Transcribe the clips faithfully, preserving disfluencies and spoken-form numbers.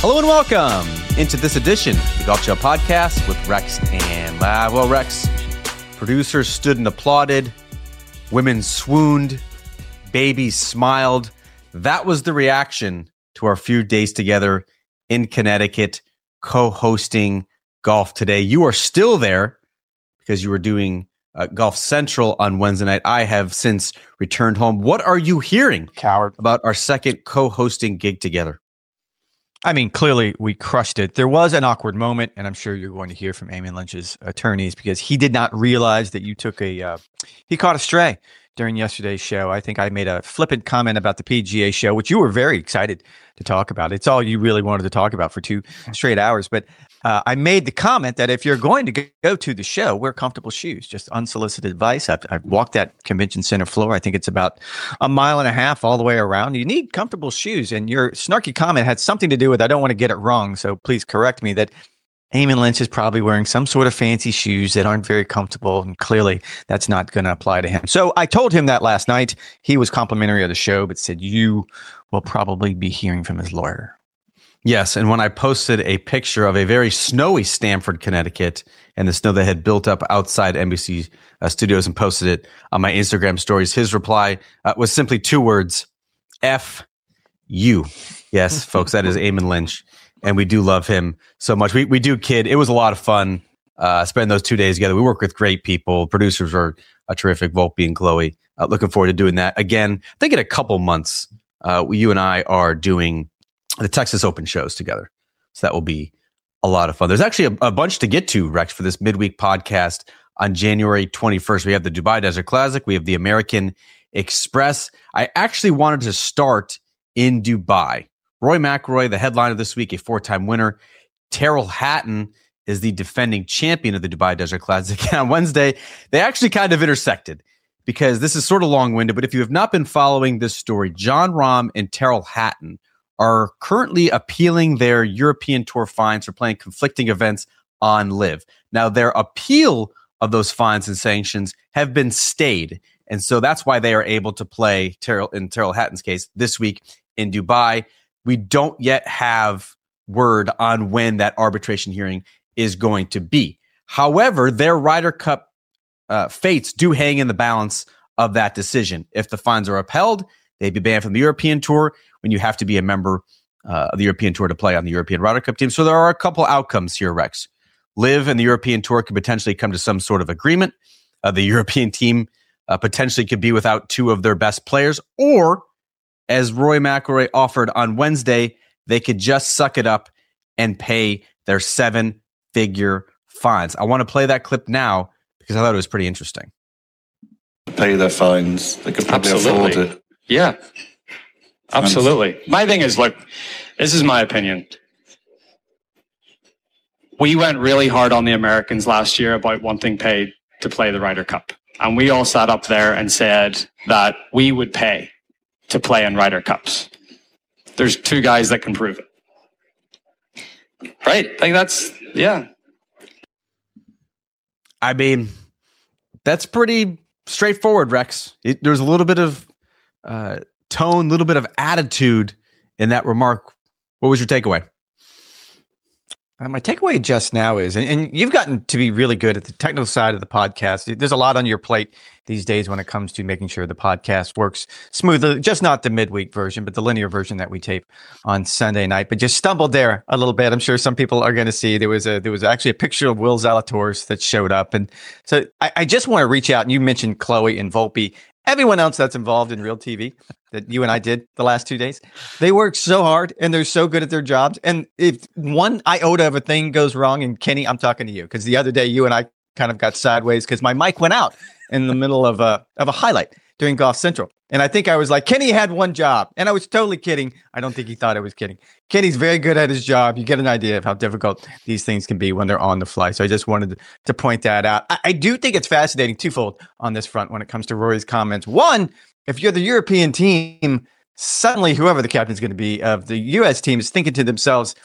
Hello and welcome into this edition of the Golf Channel Podcast with Rex and Lav. Well, Rex, producers stood and applauded, women swooned, babies smiled. That was the reaction to our few days together in Connecticut, co-hosting Golf Today. You are still there because you were doing uh, Golf Central on Wednesday night. I have since returned home. What are you hearing, Coward, about our second co-hosting gig together? I mean, clearly we crushed it. There was an awkward moment, and I'm sure you're going to hear from Eamon Lynch's attorneys because he did not realize that you took a, uh, he caught a stray during yesterday's show. I think I made a flippant comment about the P G A show, which you were very excited to talk about. It's all you really wanted to talk about for two straight hours. But uh, I made the comment that if you're going to go to the show, wear comfortable shoes, just unsolicited advice. I've, I've walked that convention center floor. I think it's about a mile and a half all the way around. You need comfortable shoes. And your snarky comment had something to do with, I don't want to get it wrong, so please correct me, that Eamon Lynch is probably wearing some sort of fancy shoes that aren't very comfortable, and clearly that's not going to apply to him. So I told him that last night. He was complimentary of the show, but said you will probably be hearing from his lawyer. Yes, and when I posted a picture of a very snowy Stamford, Connecticut, and the snow that had built up outside N B C uh, studios and posted it on my Instagram stories, his reply uh, was simply two words, F you. Yes, folks, that is Eamon Lynch. And we do love him so much. We we do kid. It was a lot of fun. Uh, spend those two days together. We work with great people. Producers are a terrific, Volpe and Chloe. Uh, looking forward to doing that again. I think in a couple months, uh, you and I are doing the Texas Open shows together. So that will be a lot of fun. There's actually a, a bunch to get to, Rex, for this midweek podcast on January twenty-first. We have the Dubai Desert Classic. We have the American Express. I actually wanted to start in Dubai. Rory McIlroy, the headliner this week, a four-time winner. Tyrrell Hatton is the defending champion of the Dubai Desert Classic. And on Wednesday, they actually kind of intersected because this is sort of long-winded, but if you have not been following this story, Jon Rahm and Tyrrell Hatton are currently appealing their European Tour fines for playing conflicting events on LIV. Now, their appeal of those fines and sanctions have been stayed, and so that's why they are able to play, Tyrrell, in Tyrrell Hatton's case, this week in Dubai. We don't yet have word on when that arbitration hearing is going to be. However, their Ryder Cup uh, fates do hang in the balance of that decision. If the fines are upheld, they'd be banned from the European Tour when you have to be a member uh, of the European Tour to play on the European Ryder Cup team. So there are a couple outcomes here, Rex. LIV and the European Tour could potentially come to some sort of agreement. Uh, the European team uh, potentially could be without two of their best players, or as Rory McIlroy offered on Wednesday, they could just suck it up and pay their seven-figure fines. I want to play that clip now because I thought it was pretty interesting. Pay their fines. They could probably Absolutely. afford it. Yeah, absolutely. My thing is, look, this is my opinion. We went really hard on the Americans last year about wanting paid to play the Ryder Cup. And we all sat up there and said that we would pay to play in Ryder Cups. There's two guys that can prove it. Right? Like that's, yeah. I mean, that's pretty straightforward, Rex. It, there's a little bit of uh, tone, a little bit of attitude in that remark. What was your takeaway? Uh, my takeaway just now is, and, and you've gotten to be really good at the technical side of the podcast. There's a lot on your plate these days when it comes to making sure the podcast works smoothly, just not the midweek version, but the linear version that we tape on Sunday night. But just stumbled there a little bit. I'm sure some people are going to see there was a there was actually a picture of Will Zalatoris that showed up. And so I, I just want to reach out, and you mentioned Chloe and Volpe. Everyone else that's involved in real T V that you and I did the last two days, they work so hard and they're so good at their jobs. And if one iota of a thing goes wrong, and Kenny, I'm talking to you because the other day you and I kind of got sideways because my mic went out in the middle of a of a highlight during Golf Central. And I think I was like, Kenny had one job. And I was totally kidding. I don't think he thought I was kidding. Kenny's very good at his job. You get an idea of how difficult these things can be when they're on the fly. So I just wanted to, to point that out. I, I do think it's fascinating twofold on this front when it comes to Rory's comments. One, if you're the European team, suddenly whoever the captain is going to be of the U S team is thinking to themselves,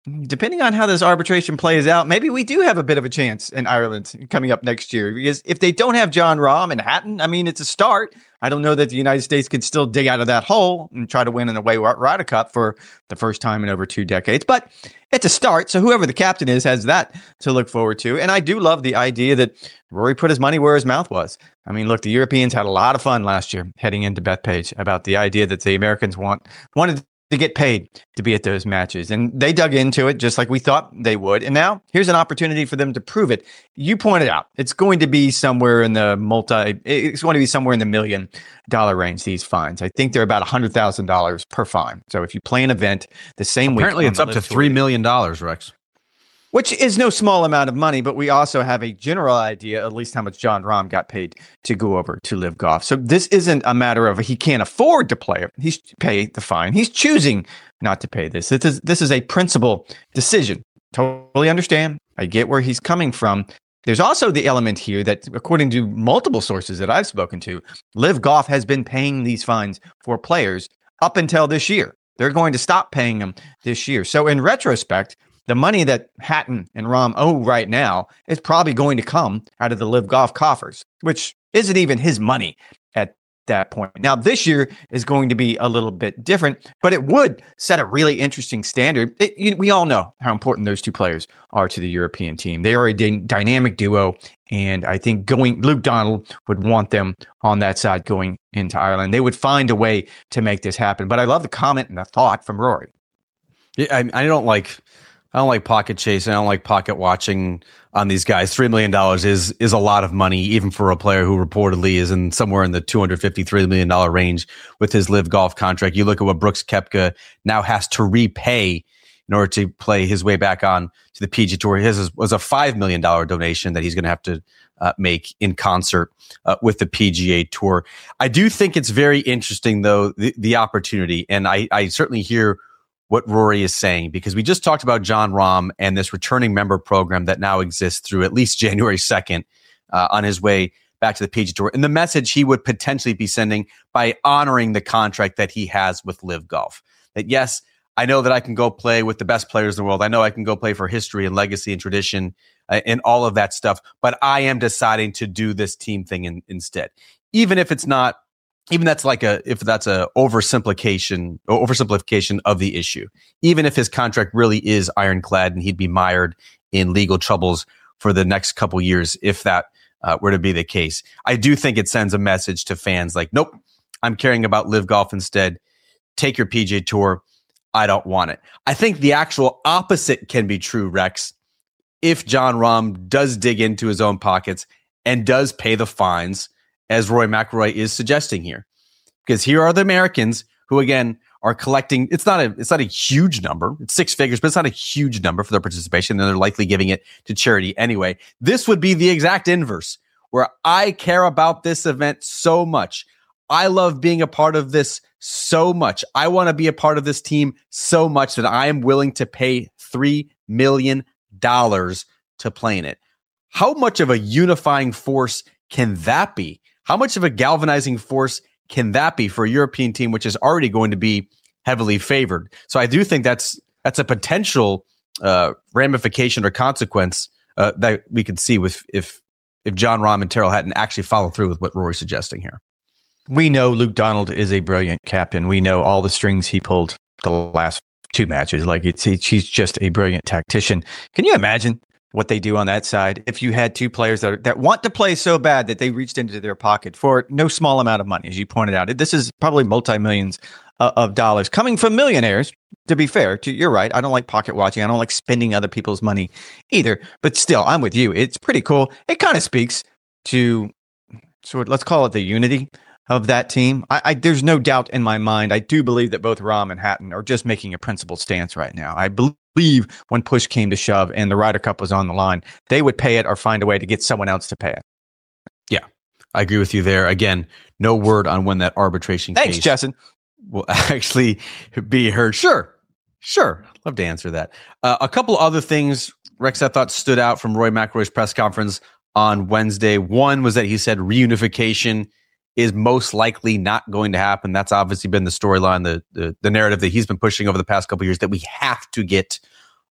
depending on how this arbitration plays out, maybe we do have a bit of a chance in Ireland coming up next year. Because if they don't have Jon Rahm and Hatton, I mean, it's a start. I don't know that the United States could still dig out of that hole and try to win an away Ryder Cup for the first time in over two decades. But it's a start. So whoever the captain is has that to look forward to. And I do love the idea that Rory put his money where his mouth was. I mean, look, the Europeans had a lot of fun last year heading into Bethpage about the idea that the Americans want wanted to get paid to be at those matches. And they dug into it just like we thought they would. And now here's an opportunity for them to prove it. You pointed out it's going to be somewhere in the multi, it's going to be somewhere in the million dollar range, these fines. I think they're about one hundred thousand dollars per fine. So if you play an event the same week. Apparently it's up to three million dollars, Rex. Which is no small amount of money, but we also have a general idea, at least how much Jon Rahm got paid to go over to Live Golf. So this isn't a matter of he can't afford to play it. He's pay the fine. He's choosing not to pay this. This is, this is a principal decision. Totally understand. I get where he's coming from. There's also the element here that, according to multiple sources that I've spoken to, Live Golf has been paying these fines for players up until this year. They're going to stop paying them this year. So in retrospect, the money that Hatton and Rahm owe right now is probably going to come out of the Live Golf coffers, which isn't even his money at that point. Now, this year is going to be a little bit different, but it would set a really interesting standard. It, you, we all know how important those two players are to the European team. They are a dy- dynamic duo, and I think going Luke Donald would want them on that side going into Ireland. They would find a way to make this happen. But I love the comment and the thought from Rory. Yeah, I, I don't like... I don't like pocket chasing. I don't like pocket watching on these guys. Three million dollars is is a lot of money, even for a player who reportedly is in somewhere in the two hundred fifty-three million dollars range with his Live Golf contract. You look at what Brooks Koepka now has to repay in order to play his way back on to the P G A Tour. His was a five million dollars donation that he's going to have to uh, make in concert uh, with the P G A Tour. I do think it's very interesting, though, the, the opportunity, and I, I certainly hear what Rory is saying, because we just talked about Jon Rahm and this returning member program that now exists through at least January second uh, on his way back to the P G A Tour, and the message he would potentially be sending by honoring the contract that he has with Live Golf. That yes, I know that I can go play with the best players in the world. I know I can go play for history and legacy and tradition uh, and all of that stuff, but I am deciding to do this team thing in, instead. Even if it's not Even that's like a, if that's a oversimplification, oversimplification of the issue, even if his contract really is ironclad and he'd be mired in legal troubles for the next couple years, if that uh, were to be the case, I do think it sends a message to fans like, nope, I'm caring about Live Golf instead. Take your P G A Tour. I don't want it. I think the actual opposite can be true, Rex. If Jon Rahm does dig into his own pockets and does pay the fines, as Rory McIlroy is suggesting here, because here are the Americans who, again, are collecting. It's not a, it's not a huge number. It's six figures, but it's not a huge number for their participation. And they're likely giving it to charity anyway. This would be the exact inverse, where I care about this event so much. I love being a part of this so much. I want to be a part of this team so much that I am willing to pay three million dollars to play in it. How much of a unifying force can that be? How much of a galvanizing force can that be for a European team, which is already going to be heavily favored? So I do think that's that's a potential uh, ramification or consequence uh, that we could see with if if Jon Rahm and Tyrrell Hatton actually follow through with what Rory's suggesting here. We know Luke Donald is a brilliant captain. We know all the strings he pulled the last two matches. Like it's he's just a brilliant tactician. Can you imagine what they do on that side if you had two players that are, that want to play so bad that they reached into their pocket for no small amount of money, as you pointed out? This is probably multi-millions uh, of dollars coming from millionaires, to be fair. To, you're right. I don't like pocket watching. I don't like spending other people's money either. But still, I'm with you. It's pretty cool. It kind of speaks to sort of, let's call it the unity of that team. I, I there's no doubt in my mind. I do believe that both Rahm and Hatton are just making a principled stance right now. I believe when push came to shove and the Ryder Cup was on the line, they would pay it or find a way to get someone else to pay it. Yeah, I agree with you there. Again, no word on when that arbitration Thanks, case Justin. will actually be heard. Sure, sure. Love to answer that. Uh, a couple other things, Rex, I thought stood out from Rory McIlroy's press conference on Wednesday. One was that he said reunification is most likely not going to happen. That's obviously been the storyline, the, the the narrative that he's been pushing over the past couple of years, that we have to get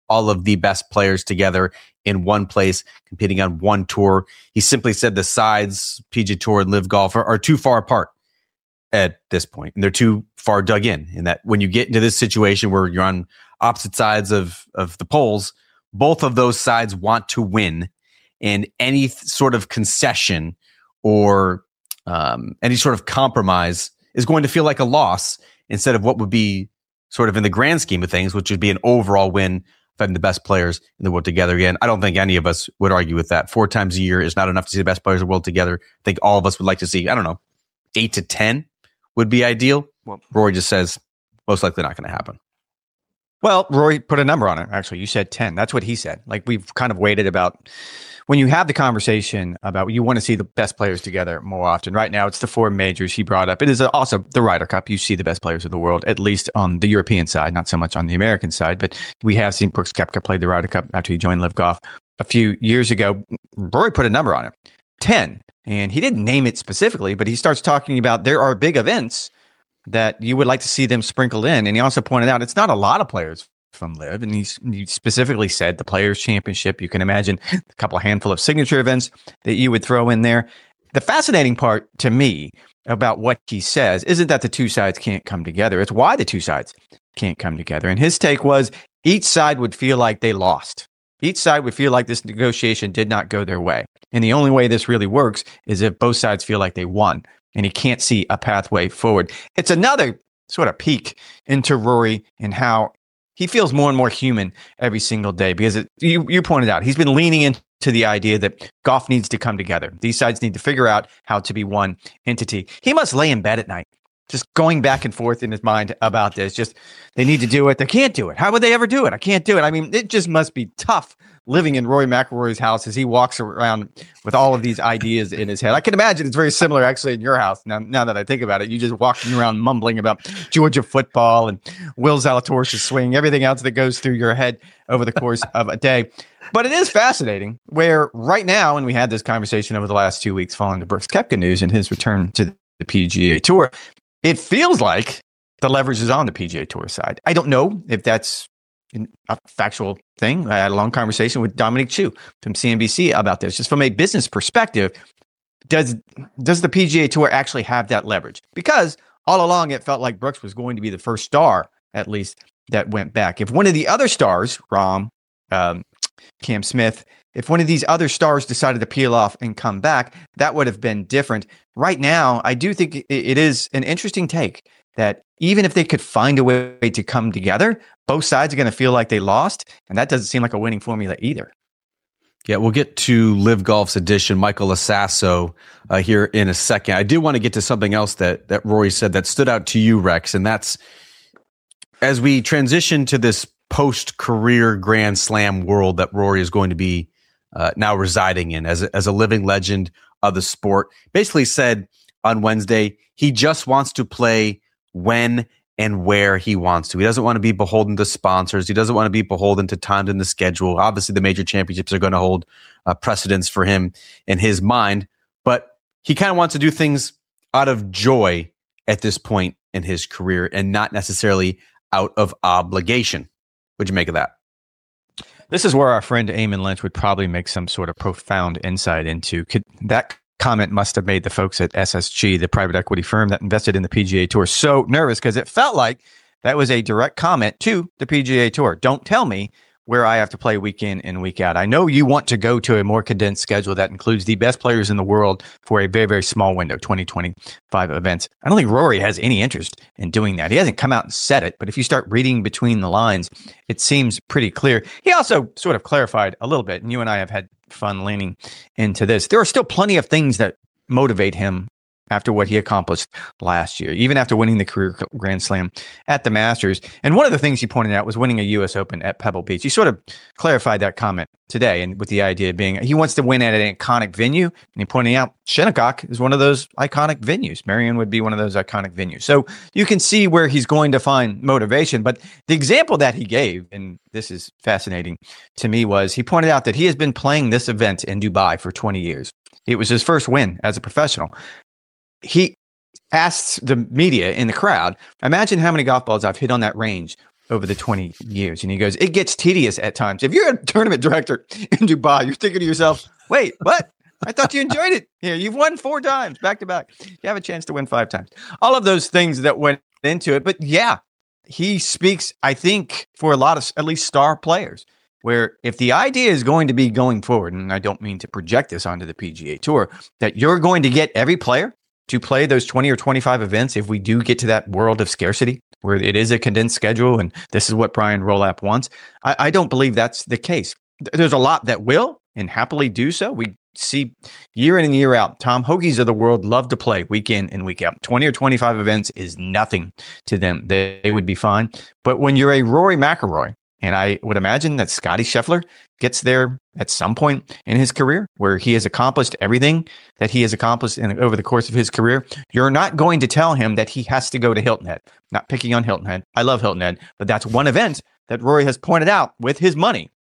all of the best players together in one place, competing on one tour. He simply said the sides, P G A Tour and Live Golf, are, are too far apart at this point, and they're too far dug in. In that, when you get into this situation where you're on opposite sides of of the polls, both of those sides want to win, and any th- sort of concession or um, any sort of compromise is going to feel like a loss instead of what would be sort of in the grand scheme of things, which would be an overall win of having the best players in the world together again. I don't think any of us would argue with that. Four times a year is not enough to see the best players in the world together. I think all of us would like to see, I don't know, eight to ten would be ideal. Well, Rory just says most likely not going to happen. Well, Rory put a number on it. Actually, you said ten. That's what he said. Like, we've kind of waited about when you have the conversation about you want to see the best players together more often. Right now, it's the four majors he brought up. It is also the Ryder Cup. You see the best players of the world, at least on the European side, not so much on the American side. But we have seen Brooks Koepka play the Ryder Cup after he joined Live Golf a few years ago. Rory put a number on it, ten. And he didn't name it specifically, but he starts talking about there are big events that you would like to see them sprinkled in. And he also pointed out it's not a lot of players from Live. And he's, he specifically said the Players' Championship. You can imagine a couple of handful of signature events that you would throw in there. The fascinating part to me about what he says isn't that the two sides can't come together. It's why the two sides can't come together. And his take was each side would feel like they lost. Each side would feel like this negotiation did not go their way. And the only way this really works is if both sides feel like they won. And he can't see a pathway forward. It's another sort of peek into Rory and how he feels more and more human every single day, because it, you, you pointed out, he's been leaning into the idea that golf needs to come together. These sides need to figure out how to be one entity. He must lay in bed at night, just going back and forth in his mind about this. Just, they need to do it. They can't do it. How would they ever do it? I can't do it. I mean, it just must be tough living in Rory McIlroy's house as he walks around with all of these ideas in his head. I can imagine it's very similar actually in your house. Now, now that I think about it, you just walking around mumbling about Georgia football and Will Zalatoris' swing, everything else that goes through your head over the course of a day. But it is fascinating where right now, and we had this conversation over the last two weeks following the Brooks Koepka news and his return to the P G A Tour, it feels like the leverage is on the P G A Tour side. I don't know if that's a factual thing. I had a long conversation with Dominic Chu from C N B C about this. Just from a business perspective, does does the P G A Tour actually have that leverage? Because all along it felt like Brooks was going to be the first star, at least, that went back. If one of the other stars, Rahm, um, Cam Smith, if one of these other stars decided to peel off and come back, that would have been different. Right now, I do think it is an interesting take that even if they could find a way to come together, both sides are going to feel like they lost. And that doesn't seem like a winning formula either. Yeah, we'll get to Live Golf's edition, Michael Lasasso, uh, here in a second. I did want to get to something else that, that Rory said that stood out to you, Rex, and that's as we transition to this post-career Grand Slam world that Rory is going to be uh, now residing in as a, as a living legend of the sport, basically said on Wednesday he just wants to play when and where he wants to. He doesn't want to be beholden to sponsors. He doesn't want to be beholden to times in the schedule. Obviously, the major championships are going to hold uh, precedence for him in his mind, but he kind of wants to do things out of joy at this point in his career and not necessarily out of obligation. What'd you make of that? This is where our friend Eamon Lynch would probably make some sort of profound insight into. Could that comment must have made the folks at S S G, the private equity firm that invested in the P G A Tour, so nervous because it felt like that was a direct comment to the P G A Tour. Don't tell me where I have to play week in and week out. I know you want to go to a more condensed schedule that includes the best players in the world for a very, very small window, twenty twenty-five events. I don't think Rory has any interest in doing that. He hasn't come out and said it, but if you start reading between the lines, it seems pretty clear. He also sort of clarified a little bit, and you and I have had fun leaning into this. There are still plenty of things that motivate him after what he accomplished last year, even after winning the career Grand Slam at the Masters. And one of the things he pointed out was winning a U S Open at Pebble Beach. He sort of clarified that comment today, and with the idea being he wants to win at an iconic venue. And he pointed out Shinnecock is one of those iconic venues. Marion would be one of those iconic venues. So you can see where he's going to find motivation. But the example that he gave, and this is fascinating to me, was he pointed out that he has been playing this event in Dubai for twenty years. It was his first win as a professional. He asked the media in the crowd, imagine how many golf balls I've hit on that range over the twenty years. And he goes, it gets tedious at times. If you're a tournament director in Dubai, you're thinking to yourself, wait, what? I thought you enjoyed it. Yeah, you've won four times back to back. You have a chance to win five times. All of those things that went into it. But yeah, he speaks, I think, for a lot of at least star players, where if the idea is going to be going forward, and I don't mean to project this onto the P G A Tour, that you're going to get every player to play those twenty or twenty-five events if we do get to that world of scarcity, where it is a condensed schedule, and this is what Brian Rolapp wants. I, I don't believe that's the case. There's a lot that will and happily do so. We see year in and year out, Tom Hoagies of the world love to play week in and week out. twenty or twenty-five events is nothing to them. They, they would be fine. But when you're a Rory McIlroy, and I would imagine that Scottie Scheffler gets there at some point in his career where he has accomplished everything that he has accomplished in, over the course of his career, you're not going to tell him that he has to go to Hilton Head. Not picking on Hilton Head. I love Hilton Head, but that's one event that Rory has pointed out with his money.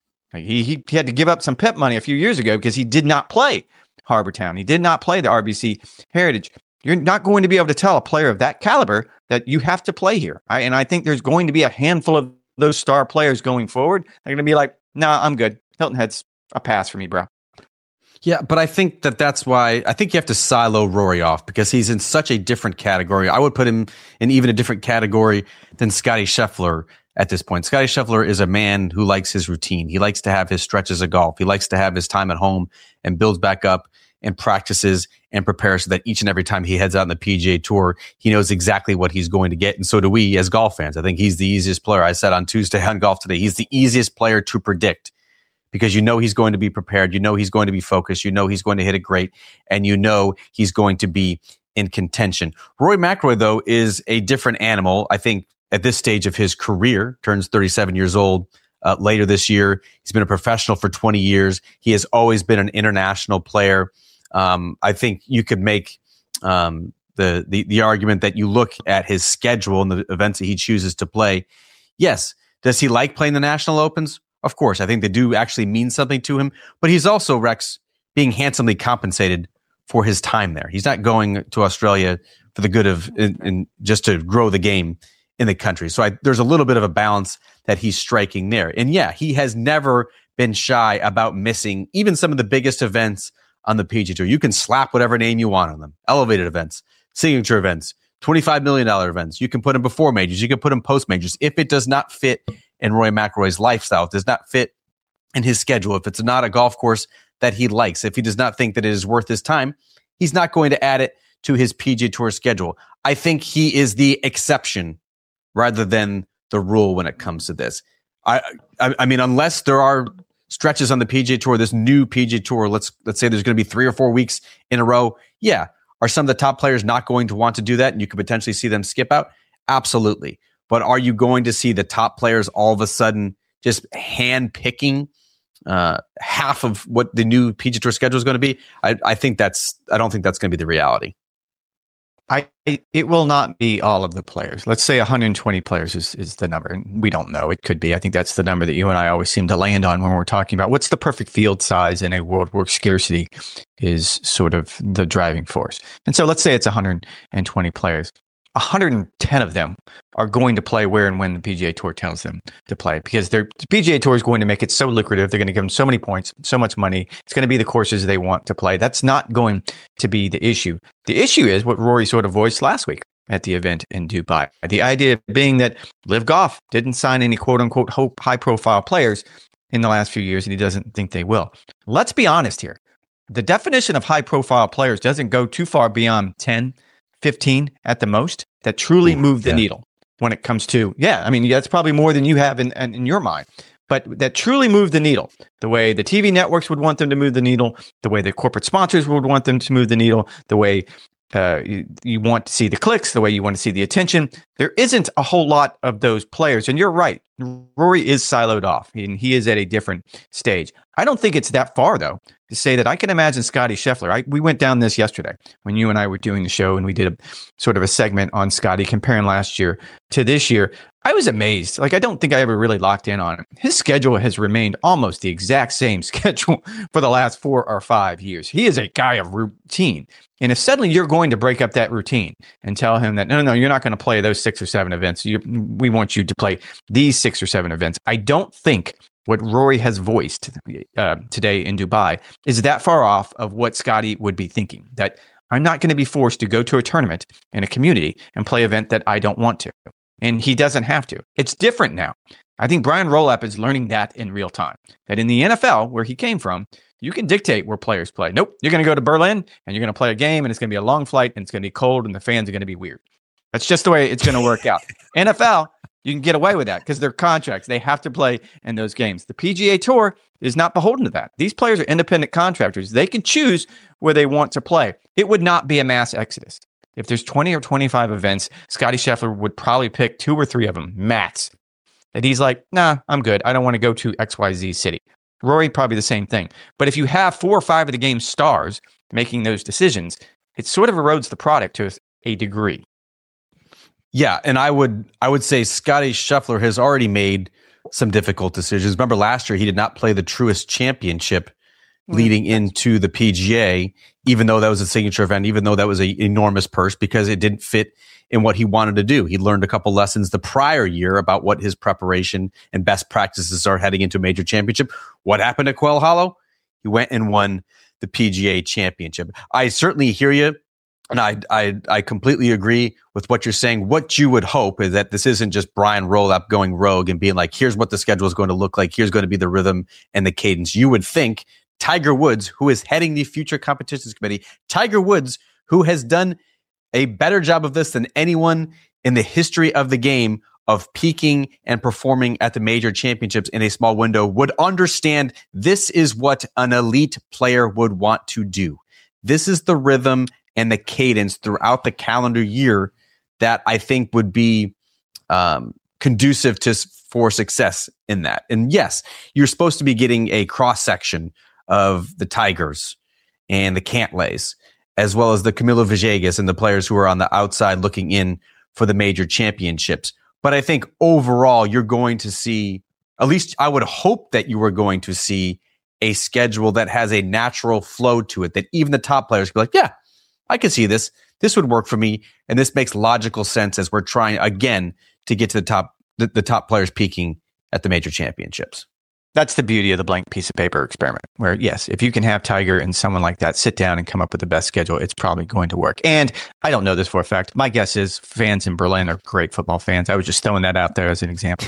He, he, he had to give up some P I P money a few years ago because he did not play Harbour Town. He did not play the R B C Heritage. You're not going to be able to tell a player of that caliber that you have to play here. I, and I think there's going to be a handful of those star players going forward. They're going to be like, nah, I'm good. Hilton Head's a pass for me, bro. Yeah, but I think that that's why I think you have to silo Rory off because he's in such a different category. I would put him in even a different category than Scottie Scheffler at this point. Scottie Scheffler is a man who likes his routine. He likes to have his stretches of golf. He likes to have his time at home and builds back up and practices and prepares so that each and every time he heads out on the P G A Tour, he knows exactly what he's going to get. And so do we as golf fans. I think he's the easiest player. I said on Tuesday on Golf Today, he's the easiest player to predict because you know he's going to be prepared. You know he's going to be focused. You know he's going to hit it great. And you know he's going to be in contention. Rory McIlroy, though, is a different animal. I think at this stage of his career, turns thirty-seven years old uh, later this year. He's been a professional for twenty years. He has always been an international player. Um, I think you could make um, the, the the argument that you look at his schedule and the events that he chooses to play. Yes, does he like playing the National Opens? Of course, I think they do actually mean something to him. But he's also, Rex, being handsomely compensated for his time there. He's not going to Australia for the good of in, in just to grow the game in the country. So I, there's a little bit of a balance that he's striking there. And yeah, he has never been shy about missing even some of the biggest events on the P G A Tour. You can slap whatever name you want on them. Elevated events, signature events, twenty-five million dollars events. You can put them before majors. You can put them post majors. If it does not fit in Rory McIlroy's lifestyle, it does not fit in his schedule, if it's not a golf course that he likes, if he does not think that it is worth his time, he's not going to add it to his P G A Tour schedule. I think he is the exception rather than the rule when it comes to this. I, I, I mean, unless there are stretches on the P G A Tour, this new P G A Tour, let's let's say there's going to be three or four weeks in a row. Yeah. Are some of the top players not going to want to do that and you could potentially see them skip out? Absolutely. But are you going to see the top players all of a sudden just hand-picking uh, half of what the new P G A Tour schedule is going to be? I, I think that's, I don't think that's going to be the reality. I it will not be all of the players. Let's say one hundred twenty players is, is the number. And we don't know. It could be. I think that's the number that you and I always seem to land on when we're talking about what's the perfect field size in a world where scarcity is sort of the driving force. And so let's say it's one hundred twenty players. one hundred ten of them are going to play where and when the P G A Tour tells them to play because their the P G A Tour is going to make it so lucrative. They're going to give them so many points, so much money. It's going to be the courses they want to play. That's not going to be the issue. The issue is what Rory sort of voiced last week at the event in Dubai. The idea being that Live Golf didn't sign any quote unquote high profile players in the last few years, and he doesn't think they will. Let's be honest here. The definition of high profile players doesn't go too far beyond ten, fifteen at the most that truly move the yeah. needle when it comes to, yeah, I mean, that's probably more than you have in, in, in your mind, but that truly move the needle the way the T V networks would want them to move the needle, the way the corporate sponsors would want them to move the needle, the way uh, you, you want to see the clicks, the way you want to see the attention. There isn't a whole lot of those players. And you're right. Rory is siloed off and he is at a different stage. I don't think it's that far, though, to say that I can imagine Scottie Scheffler. I, we went down this yesterday when you and I were doing the show and we did a sort of a segment on Scottie comparing last year to this year. I was amazed. Like, I don't think I ever really locked in on him. His schedule has remained almost the exact same schedule for the last four or five years. He is a guy of routine. And if suddenly you're going to break up that routine and tell him that, no, no, no, you're not going to play those six or seven events. You, we want you to play these six or seven events. I don't think what Rory has voiced uh, today in Dubai is that far off of what Scotty would be thinking, that I'm not going to be forced to go to a tournament in a community and play an event that I don't want to. And he doesn't have to. It's different now. I think Brian Rolapp is learning that in real time, that in the N F L, where he came from, you can dictate where players play. Nope, you're going to go to Berlin and you're going to play a game and it's going to be a long flight and it's going to be cold and the fans are going to be weird. That's just the way it's going to work out. N F L, you can get away with that because they're contracts. They have to play in those games. The P G A Tour is not beholden to that. These players are independent contractors. They can choose where they want to play. It would not be a mass exodus. If there's twenty or twenty-five events, Scotty Scheffler would probably pick two or three of them, max. That he's like, nah, I'm good. I don't want to go to X Y Z city. Rory, probably the same thing. But if you have four or five of the game's stars making those decisions, it sort of erodes the product to a degree. Yeah, and I would I would say Scotty Scheffler has already made some difficult decisions. Remember last year, he did not play the Truist Championship leading into the P G A, even though that was a signature event, even though that was an enormous purse, because it didn't fit in what he wanted to do. He learned a couple lessons the prior year about what his preparation and best practices are heading into a major championship. What happened at Quail Hollow? He went and won the P G A Championship. I certainly hear you, and I I I completely agree with what you're saying. What you would hope is that this isn't just Brian Rolapp going rogue and being like, here's what the schedule is going to look like. Here's going to be the rhythm and the cadence. You would think Tiger Woods, who is heading the Future Competitions Committee, Tiger Woods, who has done a better job of this than anyone in the history of the game of peaking and performing at the major championships in a small window, would understand this is what an elite player would want to do. This is the rhythm and the cadence throughout the calendar year that I think would be um, conducive to for success in that. And yes, you're supposed to be getting a cross section of the Tigers and the Cantlays, as well as the Camilo Villegas and the players who are on the outside looking in for the major championships. But I think overall, you're going to see, at least I would hope that you were going to see a schedule that has a natural flow to it, that even the top players can be like, yeah, I can see this. This would work for me. And this makes logical sense as we're trying, again, to get to the top, the, the top players peaking at the major championships. That's the beauty of the blank piece of paper experiment, where, yes, if you can have Tiger and someone like that sit down and come up with the best schedule, it's probably going to work. And I don't know this for a fact. My guess is fans in Berlin are great football fans. I was just throwing that out there as an example.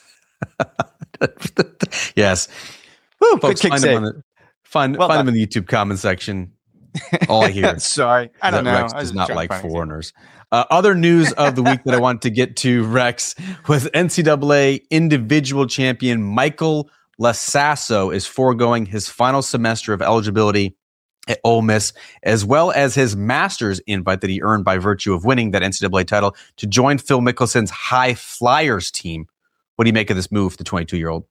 Yes. Woo, Folks, quick find, them, on the, find, well, find them in the YouTube comment section. All I hear. Sorry. I don't know. Rex does not like foreigners. Uh, other news of the week that I want to get to, Rex, was N C double A individual champion Michael Lasasso is foregoing his final semester of eligibility at Ole Miss, as well as his master's invite that he earned by virtue of winning that N C double A title to join Phil Mickelson's High Flyers team. What do you make of this move, the twenty-two-year-old?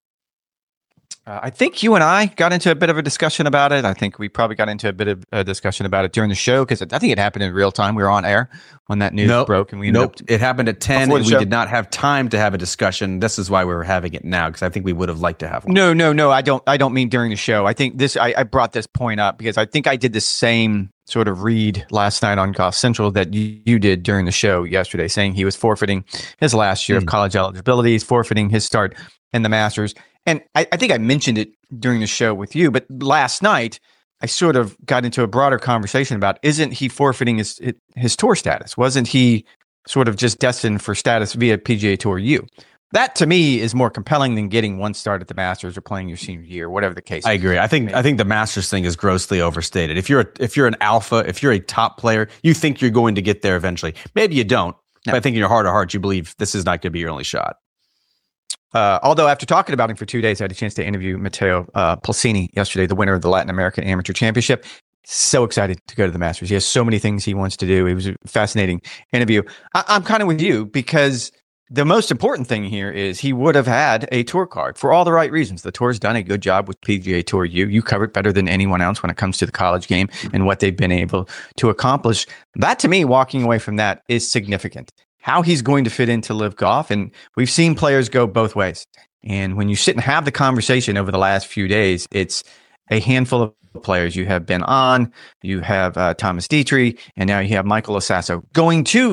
Uh, I think you and I got into a bit of a discussion about it. I think we probably got into a bit of a discussion about it during the show because I think it happened in real time. We were on air when that news nope. broke, and we nope. Up, it happened at ten, and we show. did not have time to have a discussion. This is why we were having it now, because I think we would have liked to have one. No, no, no. I don't. I don't mean during the show. I think this. I, I brought this point up because I think I did the same sort of read last night on Golf Central that you, you did during the show yesterday, saying he was forfeiting his last year mm. of college eligibility. He's forfeiting his start in the Masters. And I, I think I mentioned it during the show with you, but last night I sort of got into a broader conversation about, isn't he forfeiting his his tour status? Wasn't he sort of just destined for status via P G A Tour U? That to me is more compelling than getting one start at the Masters or playing your senior year, whatever the case. I agree. I think I think the Masters thing is grossly overstated. If you're a, if you're an alpha, if you're a top player, you think you're going to get there eventually. Maybe you don't, no. But I think in your heart of hearts you believe this is not going to be your only shot. Uh, although after talking about him for two days, I had a chance to interview Matteo uh, Pulcini yesterday, the winner of the Latin American Amateur Championship. So excited to go to the Masters. He has so many things he wants to do. It was a fascinating interview. I- I'm kind of with you because the most important thing here is he would have had a tour card for all the right reasons. The tour's done a good job with P G A Tour U. You covered better than anyone else when it comes to the college game and what they've been able to accomplish. That, to me, walking away from that is significant. How he's going to fit into Live Golf. And we've seen players go both ways. And when you sit and have the conversation over the last few days, it's a handful of players. You have Ben On, you have uh, Thomas Dietrich, and now you have Michael Lasasso going to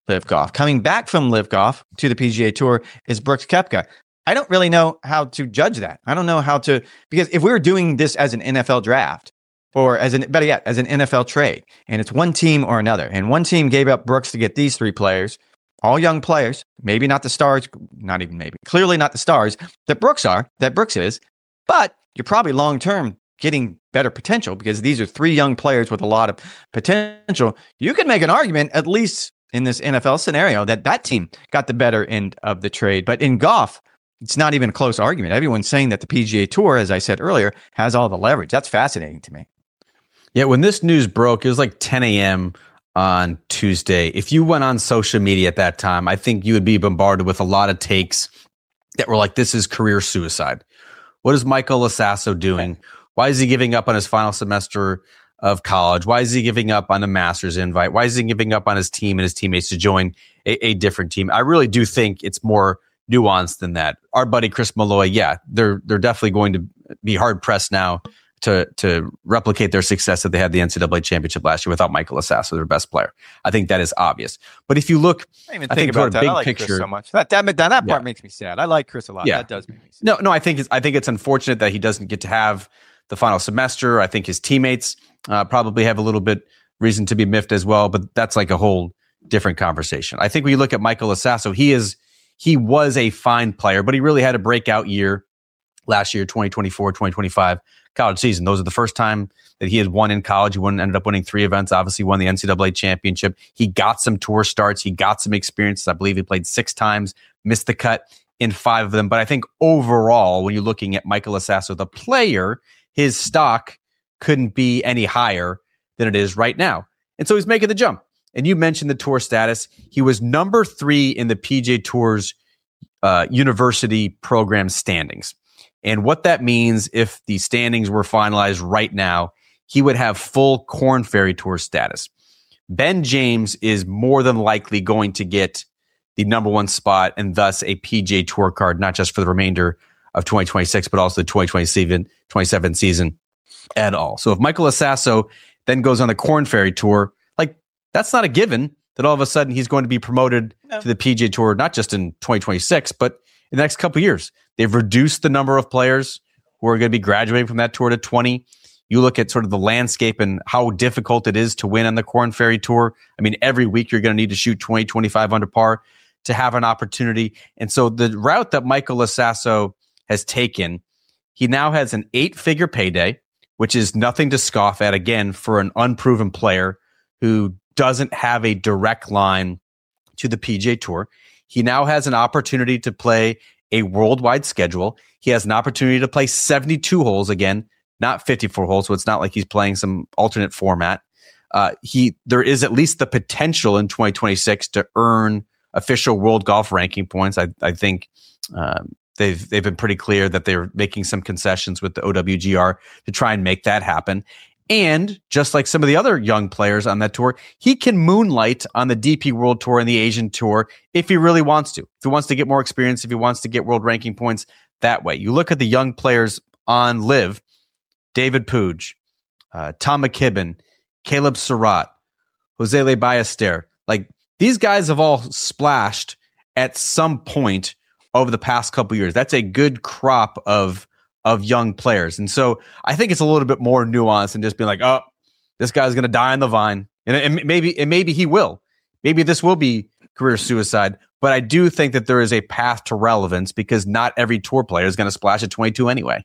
Liv Golf. Coming back from Liv Golf to the P G A Tour is Brooks Koepka. I don't really know how to judge that. I don't know how to, because if we were doing this as an N F L draft, or as an, better yet, as an N F L trade, and it's one team or another, and one team gave up Brooks to get these three players, all young players, maybe not the stars, not even maybe, clearly not the stars that Brooks are, that Brooks is, but you're probably long-term getting better potential because these are three young players with a lot of potential. You can make an argument, at least in this N F L scenario, that that team got the better end of the trade. But in golf, it's not even a close argument. Everyone's saying that the P G A Tour, as I said earlier, has all the leverage. That's fascinating to me. Yeah, when this news broke, it was like ten a.m. on Tuesday. If you went on social media at that time, I think you would be bombarded with a lot of takes that were like, this is career suicide. What is Michael Lasasso doing? Why is he giving up on his final semester of college? Why is he giving up on the Masters invite? Why is he giving up on his team and his teammates to join a, a different team? I really do think it's more nuanced than that. Our buddy Chris Malloy, yeah, they're they're definitely going to be hard pressed now to to replicate their success that they had the N C double A championship last year without Michael Lasasso, their best player. I think that is obvious. But if you look, I, even I think think about about that. big I like picture Chris so much. That that, that, that part yeah. makes me sad. I like Chris a lot. Yeah. That does make me sad. No, no, I think it's, I think it's unfortunate that he doesn't get to have the final semester. I think his teammates uh, probably have a little bit reason to be miffed as well, but that's like a whole different conversation. I think when you look at Michael Lasasso, he is he was a fine player, but he really had a breakout year last year, twenty twenty-four, twenty twenty-five college season. Those are the first time that he had won in college. He won, ended up winning three events, obviously won the N C double A championship. He got some tour starts. He got some experiences. I believe he played six times, missed the cut in five of them. But I think overall, when you're looking at Michael Lasasso, the player, his stock couldn't be any higher than it is right now. And so he's making the jump. And you mentioned the tour status. He was number three in the P G A Tour's uh, university program standings. And what that means, if the standings were finalized right now, he would have full Korn Ferry Tour status. Ben James is more than likely going to get the number one spot and thus a P G A Tour card, not just for the remainder of twenty twenty-six, but also the twenty twenty-seven season at all. So if Michael Lasasso then goes on the Korn Ferry Tour, like that's not a given that all of a sudden he's going to be promoted no. to the P G A Tour, not just in twenty twenty-six, but in the next couple of years. They've reduced the number of players who are going to be graduating from that tour to twenty. You look at sort of the landscape and how difficult it is to win on the Korn Ferry Tour. I mean, every week you're going to need to shoot twenty, twenty-five under par to have an opportunity. And so the route that Michael Lasasso has taken, he now has an eight-figure payday, which is nothing to scoff at, again, for an unproven player who doesn't have a direct line to the P G A Tour. He now has an opportunity to play a worldwide schedule. He has an opportunity to play seventy-two holes, again, not fifty-four holes, so it's not like he's playing some alternate format. Uh, he there is at least the potential in twenty twenty-six to earn official world golf ranking points. I, I think um, they've they've been pretty clear that they're making some concessions with the O W G R to try and make that happen. And just like some of the other young players on that tour, he can moonlight on the D P World Tour and the Asian Tour if he really wants to. If he wants to get more experience, if he wants to get world ranking points that way. You look at the young players on Liv, David Puig, uh, Tom McKibben, Caleb Surratt, Jose Le Ballester. Like, these guys have all splashed at some point over the past couple of years. That's a good crop of of young players. And so I think it's a little bit more nuanced than just being like, oh, this guy's going to die on the vine. And, and maybe and maybe he will. Maybe this will be career suicide. But I do think that there is a path to relevance because not every tour player is going to splash at twenty-two anyway.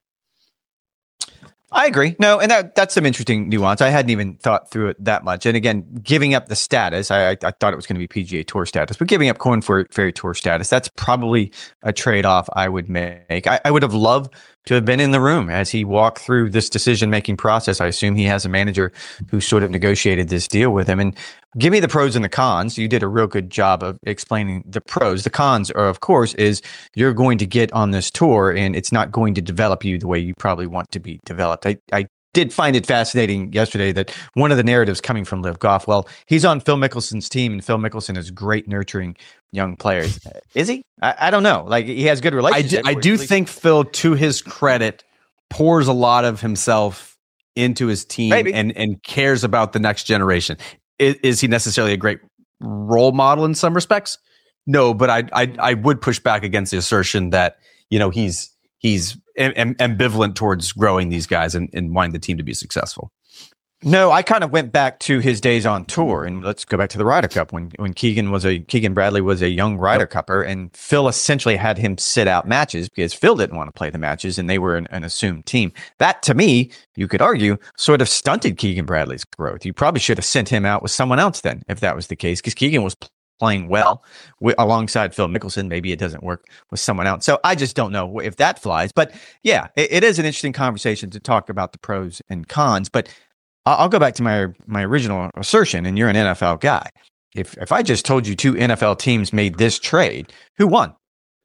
I agree. No, and that that's some interesting nuance. I hadn't even thought through it that much. And again, giving up the status, I I, I thought it was going to be P G A Tour status, but giving up Korn Ferry Tour status, that's probably a trade-off I would make. I, I would have loved to have been in the room as he walked through this decision-making process. I assume he has a manager who sort of negotiated this deal with him. And give me the pros and the cons. You did a real good job of explaining the pros. The cons are, of course, is you're going to get on this tour and it's not going to develop you the way you probably want to be developed. I, I did find it fascinating yesterday that one of the narratives coming from Liv Golf, well, he's on Phil Mickelson's team and Phil Mickelson is great nurturing young players. Is he? I, I don't know. Like, he has good relationships. I do, I do think Phil, to his credit, pours a lot of himself into his team and, and cares about the next generation. Is, is he necessarily a great role model in some respects? No, but I I, I would push back against the assertion that, you know, he's he's am, ambivalent towards growing these guys and, and wanting the team to be successful. No, I kind of went back to his days on tour, and let's go back to the Ryder Cup when when Keegan was a Keegan Bradley was a young Ryder Cupper, and Phil essentially had him sit out matches because Phil didn't want to play the matches, and they were an, an assumed team. That, to me, you could argue, sort of stunted Keegan Bradley's growth. You probably should have sent him out with someone else then, if that was the case, because Keegan was playing well with, alongside Phil Mickelson. Maybe it doesn't work with someone else. So I just don't know if that flies. But yeah, it, it is an interesting conversation to talk about the pros and cons. But I'll go back to my my original assertion, and you're an N F L guy. If if I just told you two N F L teams made this trade, who won?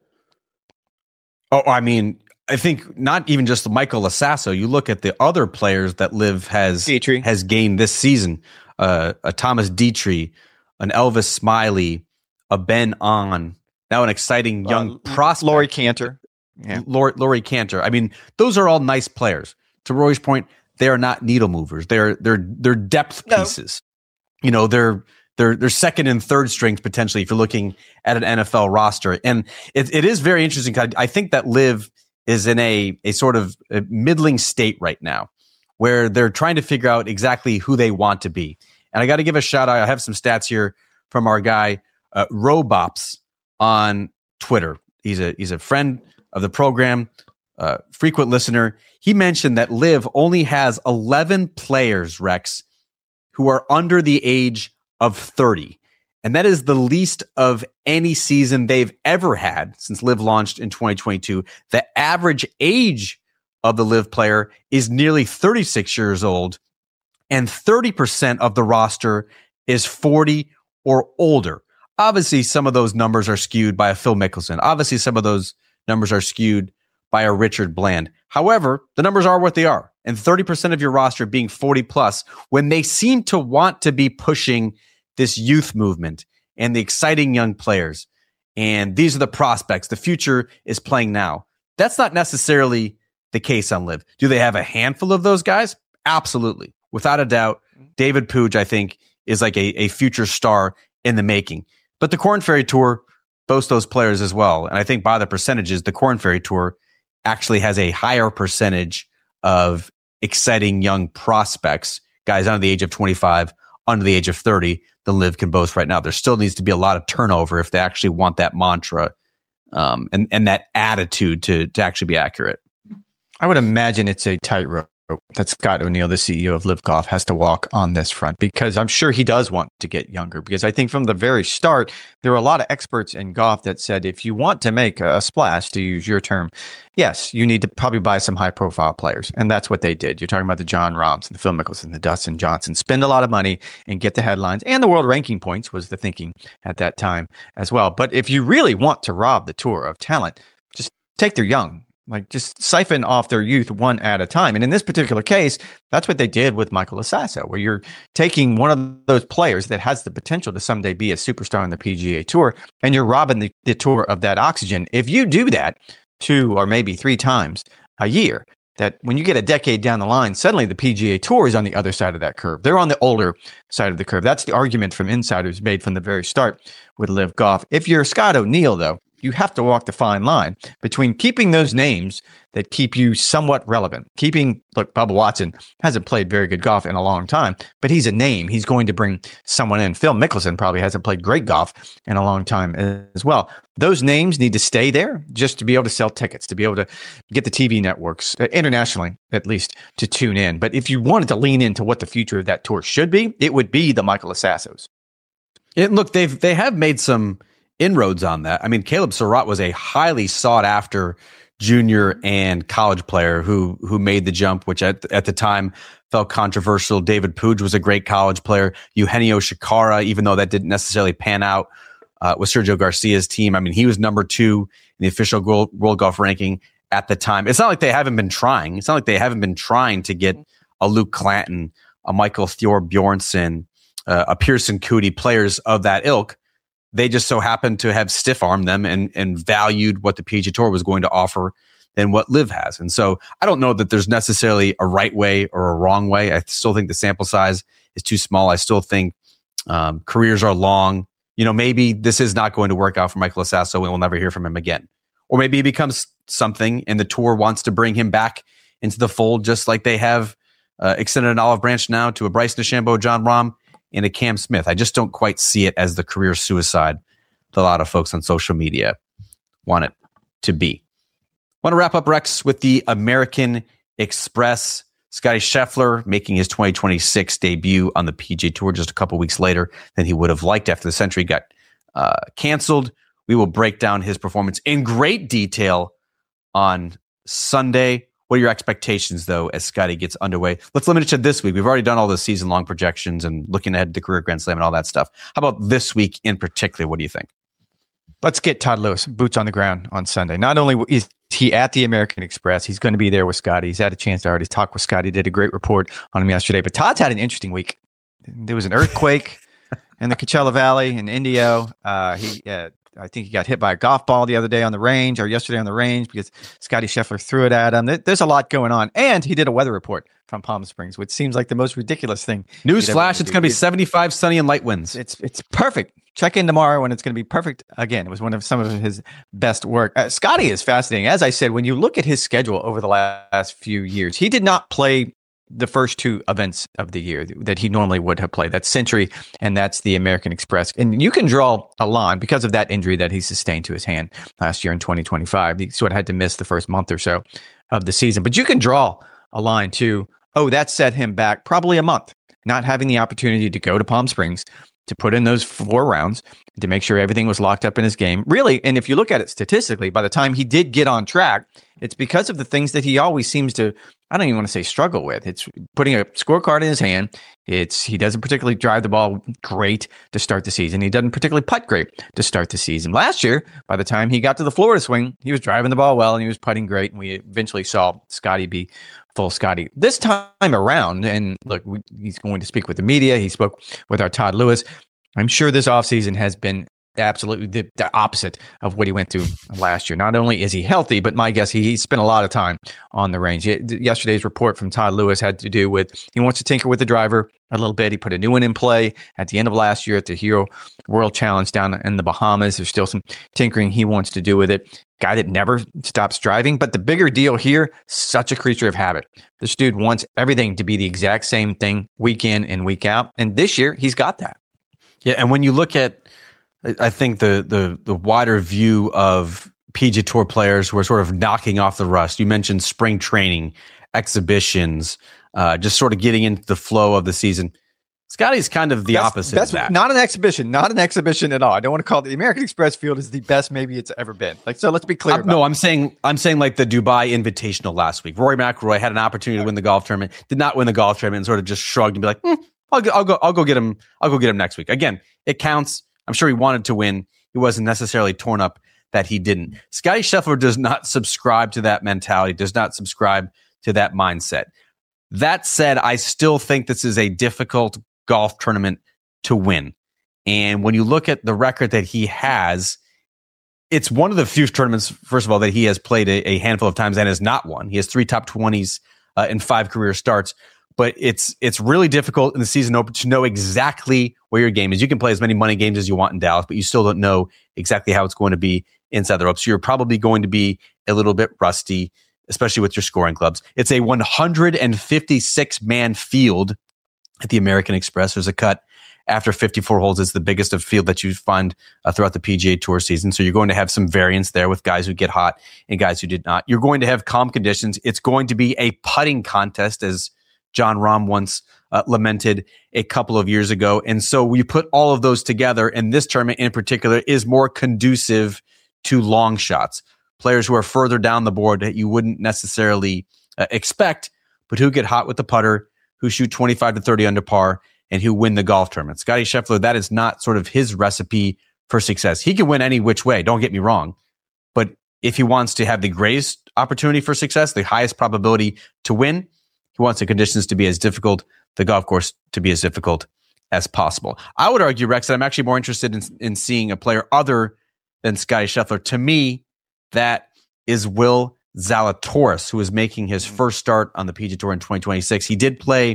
Oh, I mean, I think not even just Michael Lasasso. You look at the other players that Liv has Dietrich. has gained this season: uh, a Thomas Dietrich, an Elvis Smiley, a Ben On, now an exciting young uh, prospect, Laurie Cantor, yeah. Laurie, Laurie Cantor. I mean, those are all nice players. To Rory's point, they are not needle movers. They're they're they're depth pieces. No. You know, they're they're they're second and third strings potentially if you're looking at an N F L roster. And it it is very interesting. I, I think that Liv is in a a sort of a middling state right now, where they're trying to figure out exactly who they want to be. And I got to give a shout out. I have some stats here from our guy uh, Robops on Twitter. He's a he's a friend of the program, uh, frequent listener. He mentioned that Liv only has eleven players, Rex, who are under the age of thirty. And that is the least of any season they've ever had since Liv launched in twenty twenty-two. The average age of the Liv player is nearly thirty-six years old, and thirty percent of the roster is forty or older. Obviously, some of those numbers are skewed by a Phil Mickelson. Obviously, some of those numbers are skewed by a Richard Bland. However, the numbers are what they are. And thirty percent of your roster being forty plus, when they seem to want to be pushing this youth movement and the exciting young players. And these are the prospects. The future is playing now. That's not necessarily the case on Liv. Do they have a handful of those guys? Absolutely. Without a doubt, David Puig, I think, is like a, a future star in the making. But the Korn Ferry Tour boasts those players as well. And I think by the percentages, the Korn Ferry Tour actually has a higher percentage of exciting young prospects, guys under the age of twenty-five, under the age of thirty, than Liv can boast right now. There still needs to be a lot of turnover if they actually want that mantra um, and, and that attitude to, to actually be accurate. I would imagine it's a tightrope that Scott O'Neill, the C E O of Liv Golf, has to walk on this front, because I'm sure he does want to get younger, because I think from the very start, there were a lot of experts in golf that said, if you want to make a splash, to use your term, yes, you need to probably buy some high profile players. And that's what they did. You're talking about the John Rahms and the Phil Mickelson, the Dustin Johnson, spend a lot of money and get the headlines, and the world ranking points was the thinking at that time as well. But if you really want to rob the tour of talent, just take their young. Like, just siphon off their youth one at a time. And in this particular case, that's what they did with Michael Lasasso, where you're taking one of those players that has the potential to someday be a superstar on the P G A Tour, and you're robbing the, the tour of that oxygen. If you do that two or maybe three times a year, that when you get a decade down the line, suddenly the P G A Tour is on the other side of that curve. They're on the older side of the curve. That's the argument from insiders made from the very start with Liv Golf. If you're Scott O'Neill, though, you have to walk the fine line between keeping those names that keep you somewhat relevant. Keeping, look, Bubba Watson hasn't played very good golf in a long time, but he's a name. He's going to bring someone in. Phil Mickelson probably hasn't played great golf in a long time as well. Those names need to stay there just to be able to sell tickets, to be able to get the T V networks, internationally at least, to tune in. But if you wanted to lean into what the future of that tour should be, it would be the Michael Lasassos. It, look, they've they have made some inroads on that. I mean, Caleb Surratt was a highly sought after junior and college player who who made the jump, which at at the time felt controversial. David Puig was a great college player. Eugenio Shikara, even though that didn't necessarily pan out uh, with Sergio Garcia's team. I mean, he was number two in the official World, World Golf ranking at the time. It's not like they haven't been trying. It's not like they haven't been trying to get a Luke Clanton, a Michael Thorbjornsen, uh, a Pearson Coody, players of that ilk. They just so happened to have stiff-armed them and, and valued what the P G A Tour was going to offer than what Liv has. And so I don't know that there's necessarily a right way or a wrong way. I still think the sample size is too small. I still think Um, careers are long. You know, maybe this is not going to work out for Michael Lasasso and we'll never hear from him again. Or maybe he becomes something and the tour wants to bring him back into the fold, just like they have uh, extended an olive branch now to a Bryson DeChambeau, Jon Rahm, and a Cam Smith. I just don't quite see it as the career suicide that a lot of folks on social media want it to be. I want to wrap up, Rex, with the American Express. Scottie Scheffler making his twenty twenty-six debut on the P G A Tour just a couple weeks later than he would have liked after the Century got uh, canceled. We will break down his performance in great detail on Sunday. What are your expectations, though, as Scottie gets underway? Let's limit it to this week. We've already done all the season-long projections and looking ahead to career Grand Slam and all that stuff. How about this week in particular? What do you think? Let's get Todd Lewis, boots on the ground on Sunday. Not only is he at the American Express, he's going to be there with Scottie. He's had a chance to already talk with Scottie. Did a great report on him yesterday. But Todd's had an interesting week. There was an earthquake in the Coachella Valley in Indio. Uh, he, uh, I think he got hit by a golf ball the other day on the range, or yesterday on the range, because Scottie Scheffler threw it at him. There's a lot going on. And he did a weather report from Palm Springs, which seems like the most ridiculous thing. Newsflash, it's going to be seventy-five, sunny, and light winds. It's it's perfect. Check in tomorrow when it's going to be perfect again. It was one of some of his best work. Uh, Scottie is fascinating. As I said, when you look at his schedule over the last few years, he did not play the first two events of the year that he normally would have played. That's Century and that's the American Express. And you can draw a line because of that injury that he sustained to his hand last year in twenty twenty-five. He sort of had to miss the first month or so of the season. But you can draw a line too. Oh, that set him back probably a month, not having the opportunity to go to Palm Springs, to put in those four rounds, to make sure everything was locked up in his game. Really, and if you look at it statistically, by the time he did get on track, it's because of the things that he always seems to, I don't even want to say struggle with. It's putting a scorecard in his hand. It's he doesn't particularly drive the ball great to start the season. He doesn't particularly putt great to start the season. Last year, by the time he got to the Florida swing, he was driving the ball well and he was putting great. And we eventually saw Scottie be full Scottie. This time around, and look, we, he's going to speak with the media. He spoke with our Todd Lewis. I'm sure this offseason has been absolutely the, the opposite of what he went through last year. Not only is he healthy, but my guess, he, he spent a lot of time on the range. Yesterday's report from Todd Lewis had to do with, he wants to tinker with the driver a little bit. He put a new one in play at the end of last year at the Hero World Challenge down in the Bahamas. There's still some tinkering he wants to do with it. Guy that never stops driving. But the bigger deal here, such a creature of habit. This dude wants everything to be the exact same thing week in and week out. And this year, he's got that. Yeah, and when you look at, I think the the the wider view of P G A Tour players who are sort of knocking off the rust. You mentioned spring training, exhibitions, uh, just sort of getting into the flow of the season. Scottie's kind of the that's, opposite that's of that. Not an exhibition, not an exhibition at all. I don't want to call it the American Express field is the best maybe it's ever been. Like, so let's be clear. Um, no, I'm saying I'm saying like the Dubai Invitational last week. Rory McIlroy had an opportunity to win the golf tournament, did not win the golf tournament, and sort of just shrugged and be like, mm, I'll go, I'll go, I'll go get him. I'll go get him next week. Again, it counts. I'm sure he wanted to win. He wasn't necessarily torn up that he didn't. Scottie Scheffler does not subscribe to that mentality, does not subscribe to that mindset. That said, I still think this is a difficult golf tournament to win. And when you look at the record that he has, it's one of the few tournaments, first of all, that he has played a, a handful of times and has not won. He has three top twenties uh, in five career starts. But it's it's really difficult in the season open to know exactly where your game is. You can play as many money games as you want in Dallas, but you still don't know exactly how it's going to be inside the ropes. So you're probably going to be a little bit rusty, especially with your scoring clubs. It's a one hundred fifty-six man field at the American Express. There's a cut after fifty-four holes. It's the biggest of field that you find uh, throughout the P G A Tour season. So you're going to have some variance there with guys who get hot and guys who did not. You're going to have calm conditions. It's going to be a putting contest, as Jon Rahm once uh, lamented a couple of years ago. And so we put all of those together, and this tournament in particular is more conducive to long shots. Players who are further down the board that you wouldn't necessarily uh, expect, but who get hot with the putter, who shoot twenty-five to thirty under par, and who win the golf tournament. Scottie Scheffler, that is not sort of his recipe for success. He can win any which way, don't get me wrong. But if he wants to have the greatest opportunity for success, the highest probability to win, he wants the conditions to be as difficult, the golf course to be as difficult as possible. I would argue, Rex, that I'm actually more interested in, in seeing a player other than Scottie Scheffler. To me, that is Will Zalatoris, who is making his first start on the P G A Tour in twenty twenty-six. He did play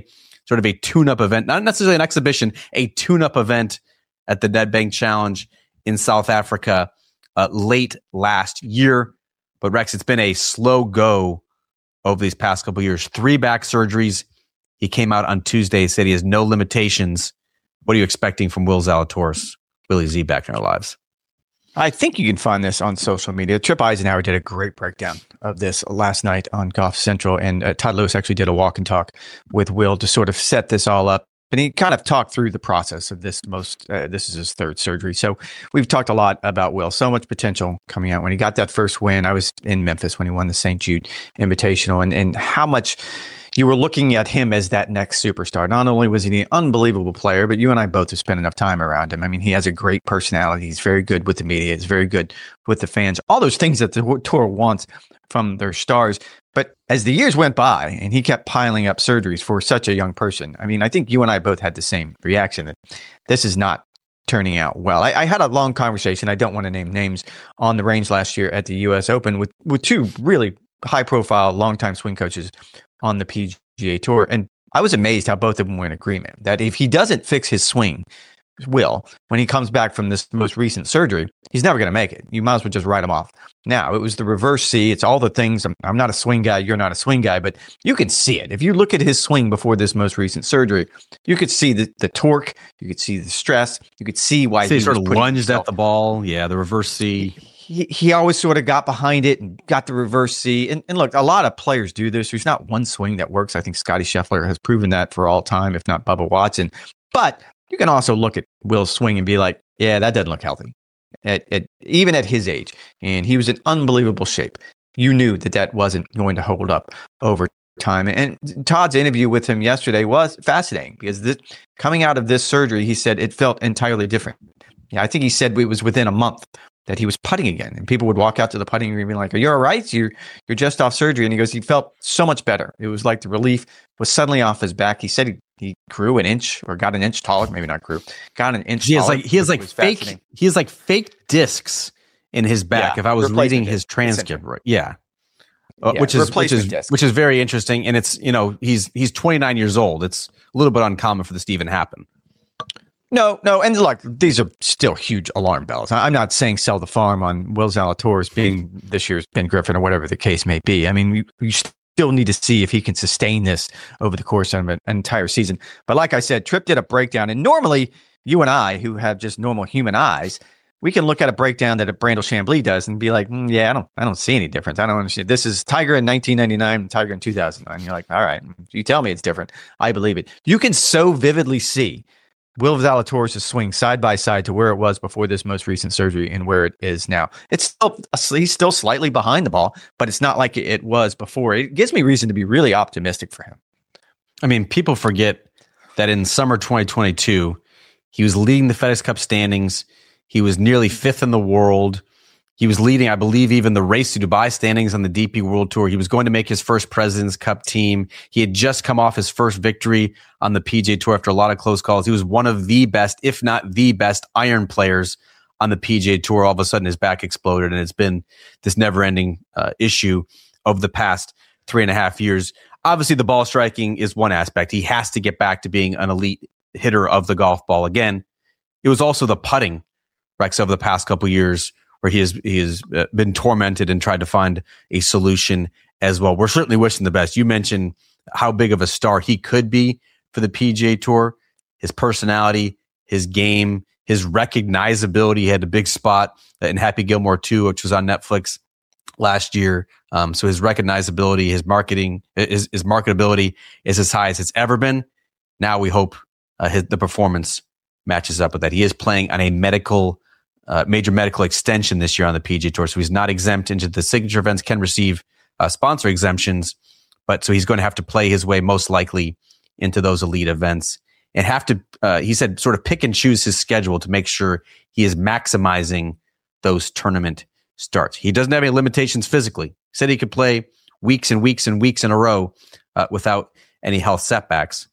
sort of a tune-up event, not necessarily an exhibition, a tune-up event at the Nedbank Challenge in South Africa uh, late last year. But Rex, it's been a slow go over these past couple of years. Three back surgeries. He came out on Tuesday, said he has no limitations. What are you expecting from Will Zalatoris, Willie Z, back in our lives? I think you can find this on social media. Trip Eisenhower did a great breakdown of this last night on Golf Central, and uh, Todd Lewis actually did a walk and talk with Will to sort of set this all up. And he kind of talked through the process of this most, uh, this is his third surgery. So we've talked a lot about Will, so much potential coming out. When he got that first win, I was in Memphis when he won the Saint Jude Invitational, and, and how much you were looking at him as that next superstar. Not only was he an unbelievable player, but you and I both have spent enough time around him. I mean, he has a great personality. He's very good with the media. He's very good with the fans. All those things that the tour wants from their stars. But as the years went by and he kept piling up surgeries for such a young person, I mean, I think you and I both had the same reaction that this is not turning out well. I, I had a long conversation, I don't want to name names, on the range last year at the U S Open with, with two really high-profile, longtime swing coaches on the P G A Tour. And I was amazed how both of them were in agreement that if he doesn't fix his swing, Will, when he comes back from this most recent surgery, he's never going to make it. You might as well just write him off. Now, it was the reverse C. It's all the things. I'm, I'm not a swing guy. You're not a swing guy, but you can see it. If you look at his swing before this most recent surgery, you could see the, the torque. You could see the stress. You could see why so he, he sort was of lunged himself. at the ball. Yeah, the reverse C. He, he always sort of got behind it and got the reverse C. And, and look, a lot of players do this. There's not one swing that works. I think Scotty Scheffler has proven that for all time, if not Bubba Watson. But you can also look at Will's swing and be like, yeah, that doesn't look healthy, at, at, even at his age. And he was in unbelievable shape. You knew that that wasn't going to hold up over time. And Todd's interview with him yesterday was fascinating because this, coming out of this surgery, he said it felt entirely different. Yeah, I think he said it was within a month that he was putting again, and people would walk out to the putting green and be like, "Are you all right? You're you're just off surgery." And he goes, he felt so much better. It was like the relief was suddenly off his back. He said he, he grew an inch or got an inch taller, maybe not grew, got an inch. He has taller, like he has like fake he has like fake discs in his back. Yeah, if I was reading his transcript, right? Yeah. Uh, yeah, which is which is disc. which is very interesting, and it's you know he's he's twenty-nine years old. It's a little bit uncommon for this to even happen. No, no, and look, these are still huge alarm bells. I'm not saying sell the farm on Will Zalatoris being this year's Ben Griffin or whatever the case may be. I mean, we, we still need to see if he can sustain this over the course of an entire season. But like I said, Tripp did a breakdown, and normally you and I, who have just normal human eyes, we can look at a breakdown that a Brandel Chambly does and be like, mm, yeah, I don't, I don't see any difference. I don't understand. This is Tiger in nineteen ninety-nine and Tiger in two thousand nine. You're like, all right, you tell me it's different. I believe it. You can so vividly see Will Zalatoris' swing side by side to where it was before this most recent surgery and where it is now. It's still, he's still slightly behind the ball, but it's not like it was before. It gives me reason to be really optimistic for him. I mean, people forget that in summer twenty twenty-two, he was leading the FedEx Cup standings. He was nearly fifth in the world. He was leading, I believe, even the Race to Dubai standings on the D P World Tour. He was going to make his first President's Cup team. He had just come off his first victory on the P G A Tour after a lot of close calls. He was one of the best, if not the best, iron players on the P G A Tour. All of a sudden, his back exploded, and it's been this never-ending uh, issue of the past three and a half years. Obviously, the ball striking is one aspect. He has to get back to being an elite hitter of the golf ball again. It was also the putting, Rex, over the past couple of years, where he has he has been tormented and tried to find a solution as well. We're certainly wishing the best. You mentioned how big of a star he could be for the P G A Tour. His personality, his game, his recognizability. He had a big spot in Happy Gilmore two, which was on Netflix last year. Um, so his recognizability, his marketing, his, his marketability is as high as it's ever been. Now we hope uh, his, the performance matches up with that. He is playing on a medical Uh, major medical extension this year on the P G A Tour. So he's not exempt into the signature events, can receive uh, sponsor exemptions, but so he's going to have to play his way most likely into those elite events and have to, uh, he said, sort of pick and choose his schedule to make sure he is maximizing those tournament starts. He doesn't have any limitations physically. He said he could play weeks and weeks and weeks in a row uh, without any health setbacks.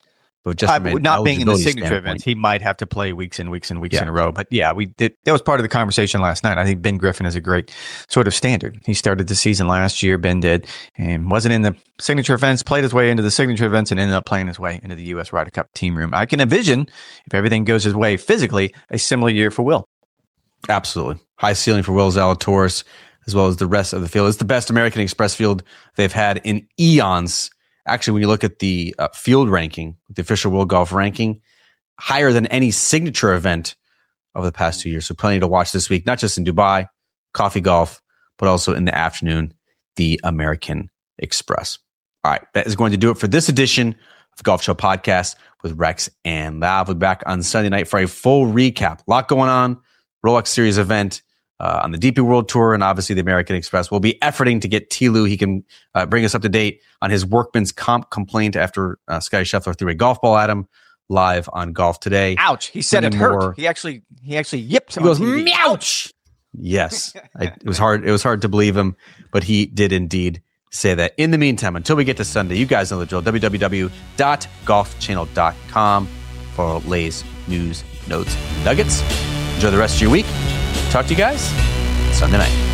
But just Uh, from an not being in the eligibility signature standpoint. events, he might have to play weeks and weeks and weeks Yeah. in a row. But yeah, we did. That was part of the conversation last night. I think Ben Griffin is a great sort of standard. He started the season last year. Ben did, and wasn't in the signature events. Played his way into the signature events, and ended up playing his way into the U S Ryder Cup team room. I can envision, if everything goes his way physically, a similar year for Will. Absolutely. High ceiling for Will Zalatoris, as well as the rest of the field. It's the best American Express field they've had in eons. Actually, when you look at the uh, field ranking, the official World Golf ranking, higher than any signature event over the past two years. So plenty to watch this week, not just in Dubai, Coffee Golf, but also in the afternoon, the American Express. All right, that is going to do it for this edition of the Golf Show Podcast with Rex and Lav. We'll be back on Sunday night for a full recap. A lot going on. Rolex Series event uh, on the D P World Tour, and obviously the American Express. We'll be efforting to get T. Lou. He can uh, bring us up to date on his workman's comp complaint after uh, Scotty Scheffler threw a golf ball at him live on Golf Today. Ouch! He said Many it hurt. more- He actually he actually yipped. He on goes, T V. "Meouch!" Yes, I, it was hard. It was hard to believe him, but he did indeed say that. In the meantime, until we get to Sunday, you guys know the drill. w w w dot golf channel dot com for Lay's news, notes, nuggets. Enjoy the rest of your week. Talk to you guys Sunday night.